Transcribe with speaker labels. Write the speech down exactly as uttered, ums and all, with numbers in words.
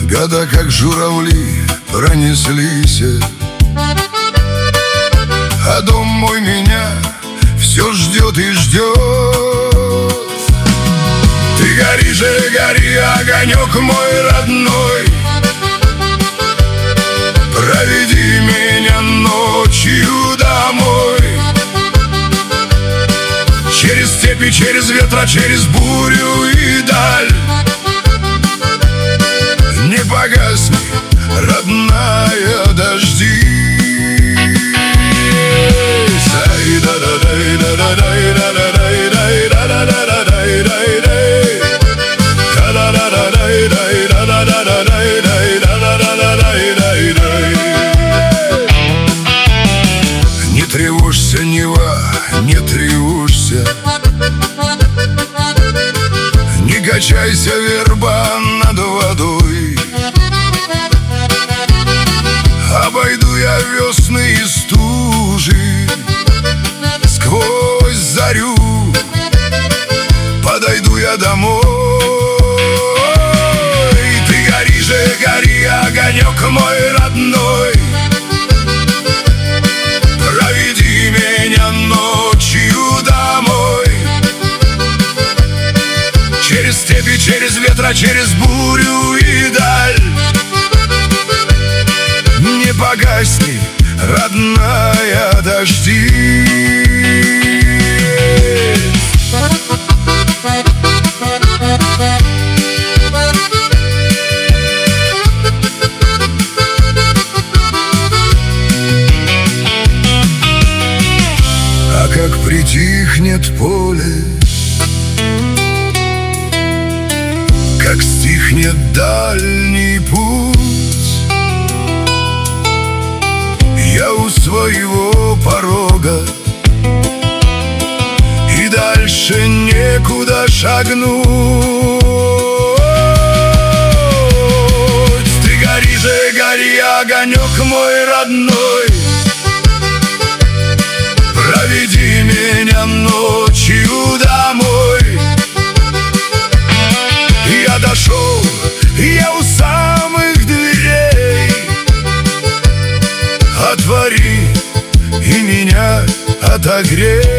Speaker 1: Года, как журавли, пронеслись, а дом мой меня все ждет и ждет. Ты гори же, гори, огонек мой родной, проведи меня ночью домой. Через степи, через ветра, через бурю и даль. Не погасни, родная, дожди. Не тревожься, Нева, не тревожься, не качайся, верба, над водой. Обойду я весны и стужи, сквозь зарю подойду я домой. Ты гори же, гори, огонек мой родной, проведи меня ночью домой. Через степи, через ветра, через бурю и даль. Не погасни, родная, дожди. А как притихнет поле, как стихнет дальний путь, я у своего порога, и дальше некуда шагнуть. Ты гори же, гори, огонек мой родной, проведи меня ночью домой. Я дошел, я у самых дверей, отвори и меня отогрей.